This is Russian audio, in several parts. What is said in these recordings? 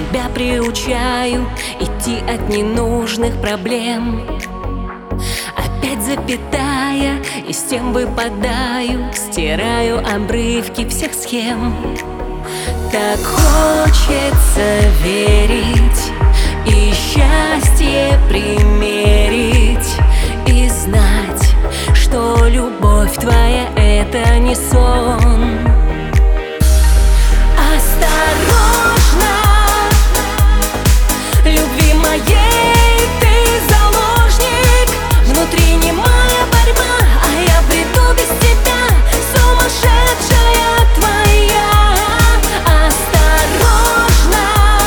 себя приучаю идти от ненужных проблем. Опять запятая, из тем выпадаю, стираю обрывки всех схем. Так хочется верить и счастье примерить, и знать, что любовь твоя — это не сон. Осторожно, любви моей ты заложник. Внутри немая борьба, а я бреду без тебя, сумасшедшая твоя. Осторожно,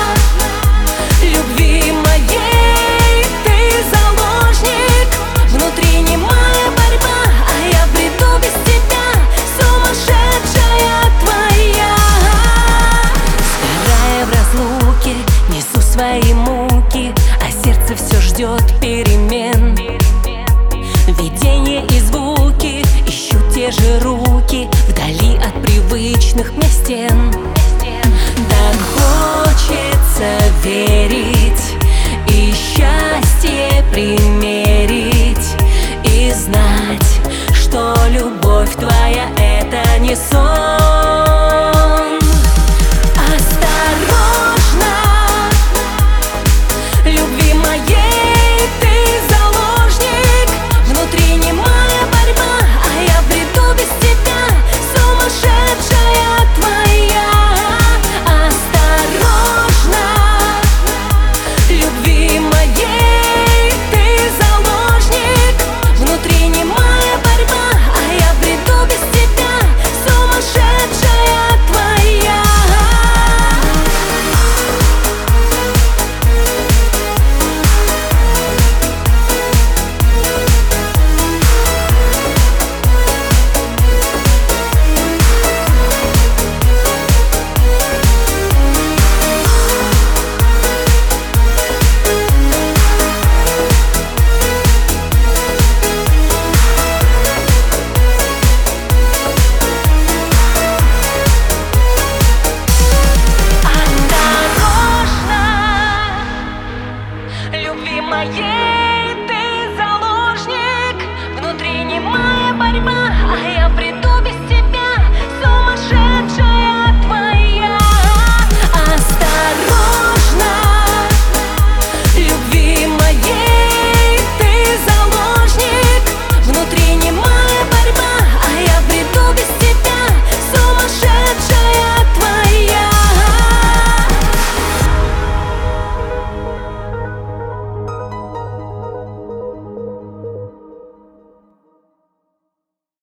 любви моей ты заложник. Внутри немая борьба, а я бреду без тебя, сумасшедшая твоя. Сгорая в разлуке, несу свои муки, а сердце все ждет перемен. Видения и звуки, ищу те же руки вдали от привычных мне стен. Так хочется верить и счастье примерить, и знать, что любовь твоя — это не сон.